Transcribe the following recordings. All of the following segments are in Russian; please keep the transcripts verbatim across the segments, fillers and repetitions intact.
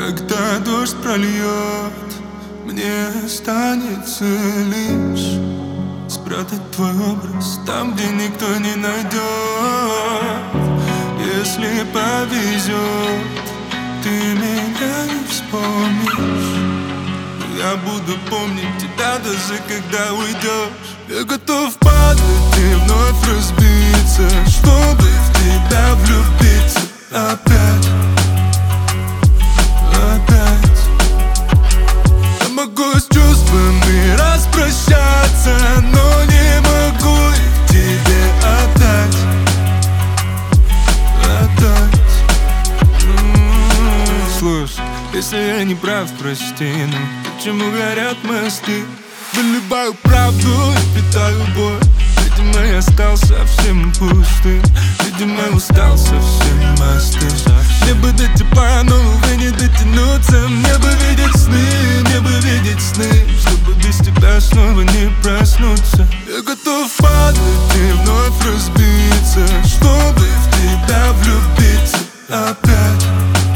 Когда дождь прольет, мне останется лишь спрятать твой образ там, где никто не найдет. Если повезет, ты меня не вспомнишь, я буду помнить тебя даже когда уйдешь. Я готов падать и вновь разбиться, чтобы в тебя влюбиться опять, опять. Я могу с чувствами распрощаться, но не могу их тебе отдать, отдать. М-м-м. Слушай, если я не прав, прости, но почему горят мосты? Выливаю правду и питаю боль. Видимо, я стал совсем пустым, видимо, устал совсем остыть. Мне бы до тепла, но, увы, не дотянуться. Мне бы видеть сны, мне бы видеть сны, чтобы без тебя снова не проснуться. Я готов падать и вновь разбиться, чтобы в тебя влюбиться опять,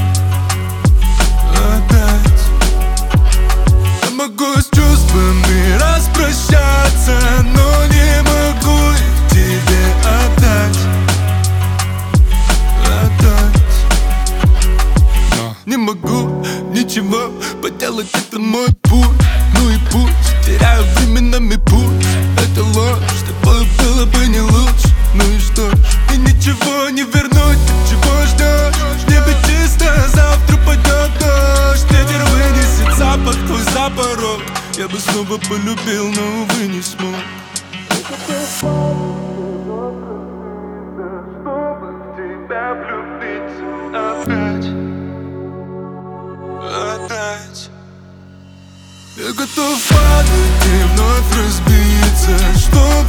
опять. Я могу с чувствами распрощаться, но не могу их тебе отдать, отдать. Но не могу ничего поделать, это мой путь. Ну и пусть теряю временами путь. Это ложь, с тобой было бы не лучше. Ну и что ж, и ничего не вернуть, ты чего ждешь? Небо чисто, завтра пойдет дождь. Ветер вынесет запах твой за порог. Я бы снова полюбил, но, увы, не смог. Чтобы в тебя влюбиться опять, опять. Я готов падать и вновь разбиться, чтобы